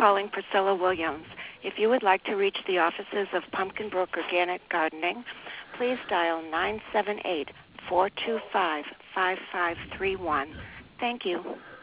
calling Priscilla Williams. If you would like to reach the offices of Pumpkin Brook Organic Gardening, please dial 978-425-5531. Thank you.